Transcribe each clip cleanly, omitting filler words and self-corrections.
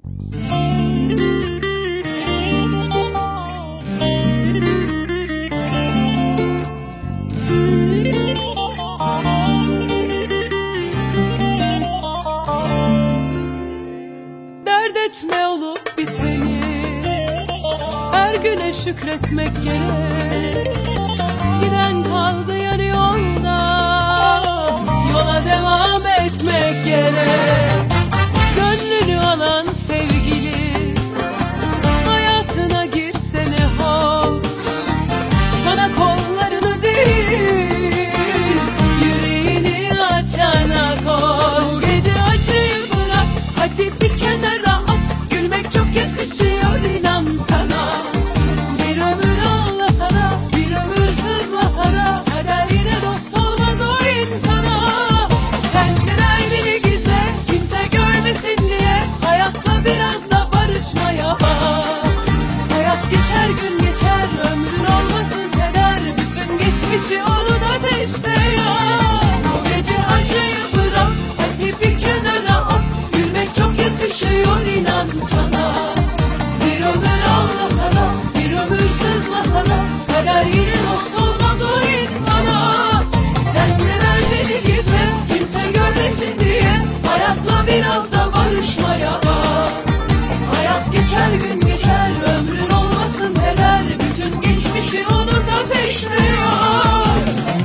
Dert etme olup biteni, her güne şükretmek gerek. Giden kaldı yarı yolda, yola devam etmek gerek. Gönlünü alan sevgili hayatına girse ne hoş. Sana kollarını değil, yüreğini açana koş. Bu gece acıyı bırak, hadi bir kenara at. Gülmek çok yakışıyor, inan sana. Bir ömür ağlasana, bir ömür sızlasana, kader yine dost olmaz o insana. Sen de derdini gizle, kimse görmesin diye, hayatla biraz da barışmaya bak. Hayat geçer, gün geçer, ömrün olmasın keder. Bütün geçmişi unut, ateşte yak. Bu gece acıyı bırak, hadi bir kenara at. Gülmek çok yakışıyor, inan sana. Bir ömür ağlasana, bir ömür sızlasana, kader yine dost olmaz o insana. Sen de derdini gizle, kimse görmesin diye, hayatla biraz da barışmaya bak. Hayat geçer, gün geçer, ömrün olmasın heder. Bütün geçmişi unut, ateşte yak.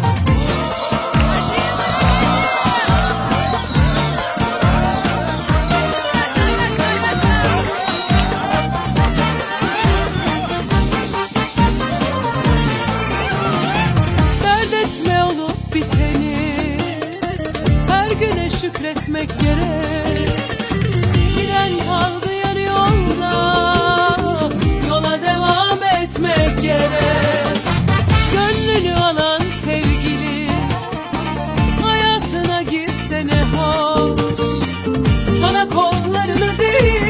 Dert etme olup biteni, her güne şükretmek gerek. Giden kaldı yarı yolda, yola devam etmek gerek. Gönlünü alan sevgili hayatına girse ne hoş. Sana kollarını değil,